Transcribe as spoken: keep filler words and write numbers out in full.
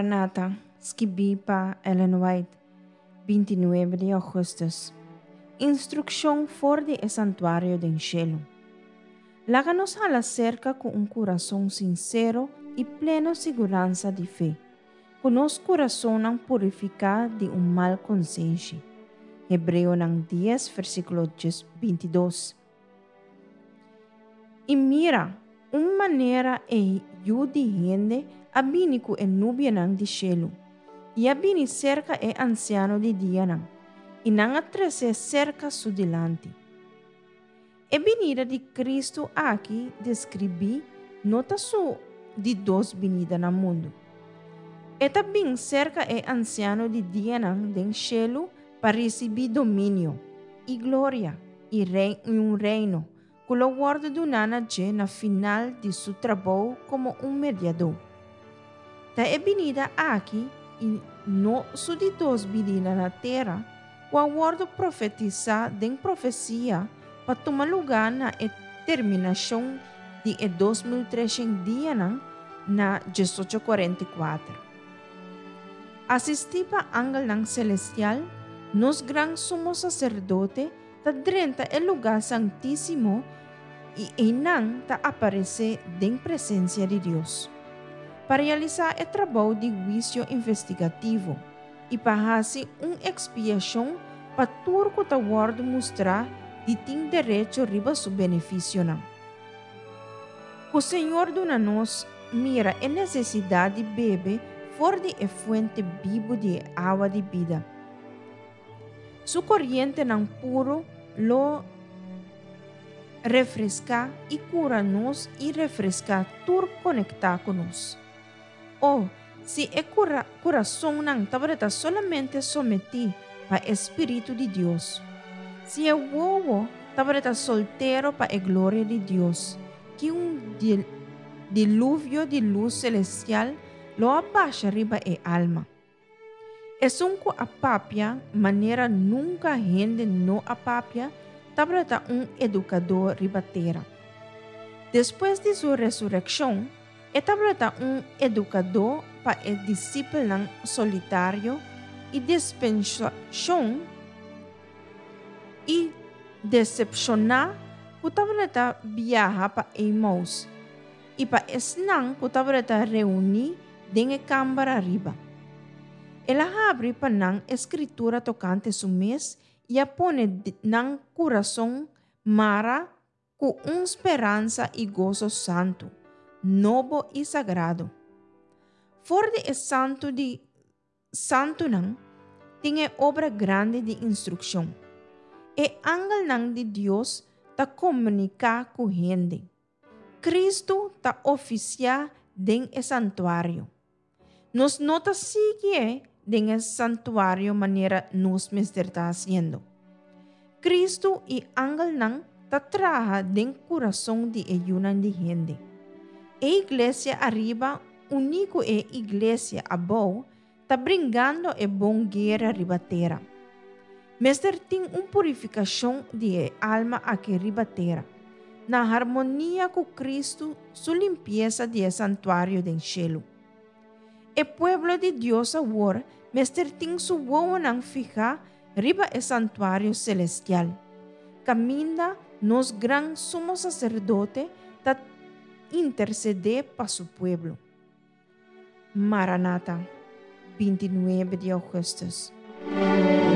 Maranata, Skibipa Ellen White, vinte e nove de agosto. Instrucción for de santuário del cielo. Láganos a la cerca con un corazón sincero y pleno seguranza de fe, con los corazones purificados de un mal conciencia. Hebreo diez, versículo veintidós. Y mira, una manera é eu de gente abini ku en nubia nang di cielo, e abini cerca é anciano de dia nang, e nang atrese cerca su delante. E venida de Cristo aqui descrevi nota su de dos venida na mundo. E também cerca é anciano de dia nang den cielo para receber domínio e glória e rei, um reino, com o guarda do nana na final de seu trabalho como um mediador. Ta é venida aqui e no su de dos venida na terra, o aguardo profetizar den profecia para tomar lugar na terminação de dois mil e trezentos dias na dezoito quarenta e quatro. Assisti para angel ng celestial, nos gran sumo sacerdote, ta drenta el lugar santíssimo e inang ta aparece den presença de Deus, para realizar o trabalho de juízo investigativo e para fazer uma expiação para tudo que ta guarda mostrar de tem direito riba su benefício não. O Senhor dona nos mira a necessidade de beber fora de a fuente viva de água de vida. Su corriente não puro lo refresca e cura nos e refresca tudo conectar conosco. Ou, se é cura, coração não tabreta solamente someter para o Espírito de Deus. Se é o tabreta solteiro para a glória de Deus, que um dilúvio de luz celestial lo abaixa riba e alma. Es un ko apapia, maneira nunca gente no apapia, tabreta um educador ribatera. Depois de sua ressurreição, é tabreta um educador para o discípulo solitário e dispensação e decepcionar que tabreta viaja para Emmaus e para esnang que tabreta reunir dentro da câmara riba. Ela abre para nang escritura tocante su mês e a pone nang coração mara com uma esperança e gozo santo, novo e sagrado. Fora de santo de santo nang, tem obra grande de instrução. E angel nang de Deus ta comunicar com gente. Cristo ta oficiar den e santuário. Nos nota sigue den el santuário maneira nos mestre está haciendo. Cristo e ángel nang ta traja den coração de ayunan de gente. E iglesia arriba, único e iglesia abo, ta bringando e bom guerra ribatera. Mestre tem uma purificação de alma aqui ribatera, na harmonia com Cristo, su limpieza de santuário del cielo. E pueblo de Dios agora, mestre tem su boa nang fija riba e santuário celestial. Caminha nos gran sumo sacerdote ta interceder para su pueblo. Maranata, vinte e nove de agosto.